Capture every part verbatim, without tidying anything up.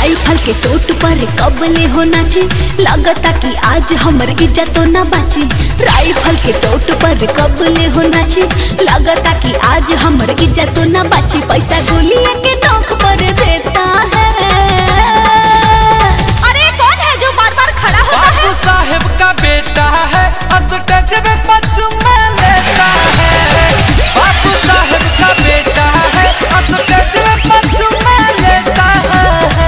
Rifle के टोट पर कबले हो नाची, लगता कि आज हमर इज्जत तो ना बाची। राइफल के टोट पर कबले हो नाची, लगता कि आज हमर इज्जत तो ना बाची। पैसा गोलियां के नोक पर देता है। अरे कौन है जो बार बार खड़ा होता है? बापू साहेब का बेटा है, स्टेज पे पचुम्मा लेता है। बापू साहेब का बेटा है, स्टेज पे पचुम्मा लेता है।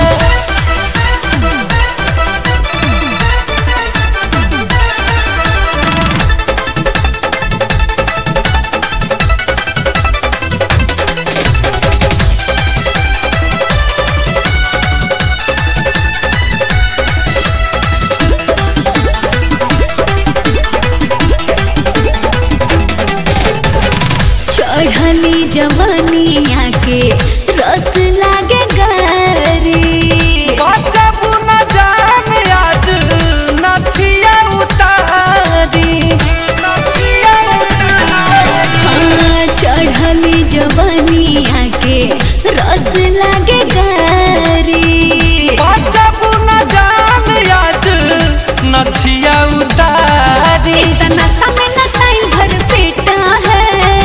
चढ़ली जवानिया के रस लागे गारी। बचबू न जान आज नथिया उतारी, नथिया उतारी। हाँ, चढ़ली जवानिया के रस लागे गारी। बचबू न जान आज नथिया उतारी। इतना समय नसाई भर पेटा है।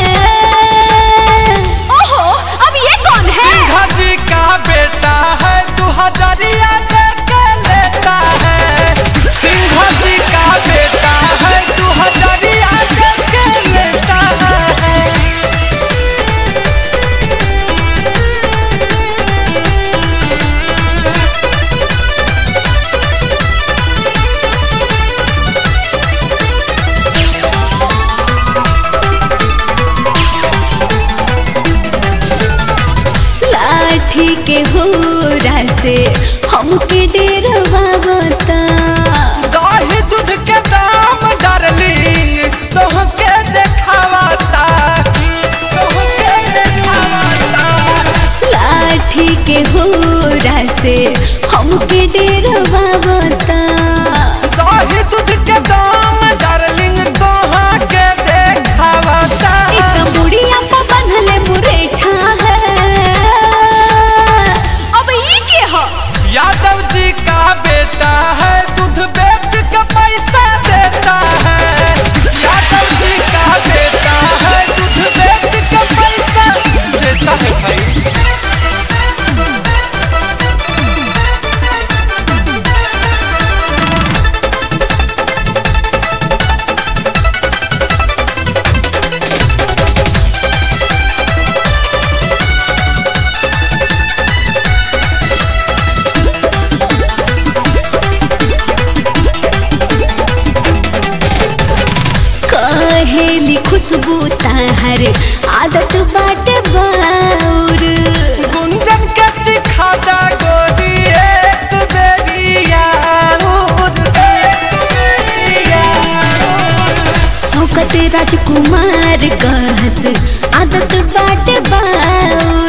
ओहो, अब ये कौन है? हाजी का बेटा है, तू हजारिया देके लेता है। सिंह जी का बेटा है, तू हजारिया देके लेता है। लाठी के होरा से हमके डेरवावता। दही दूध के दाम डार्लिंग तोहके देखावता, तोहके देखावता। लाठी के होरा से हमके डेरवावता। दही दूध के दाम डार्लिंग तोहके देखावता। इतना बुढ़िया पर बंधले मुरेठा है। अब ये के हो? यादव जी का बेटा है, दूध बेच के पैसा देता है। यादव जी का बेटा है, दूध बेच के पैसा देता है भाई। कहेली खुशबू ताहर आदत बाट बाउर। गुंजन के सिखादा गोरी एक बेरिया उर, एक बेरिया उर। शौकत राजकुमार कहस आदत बाट बाउर।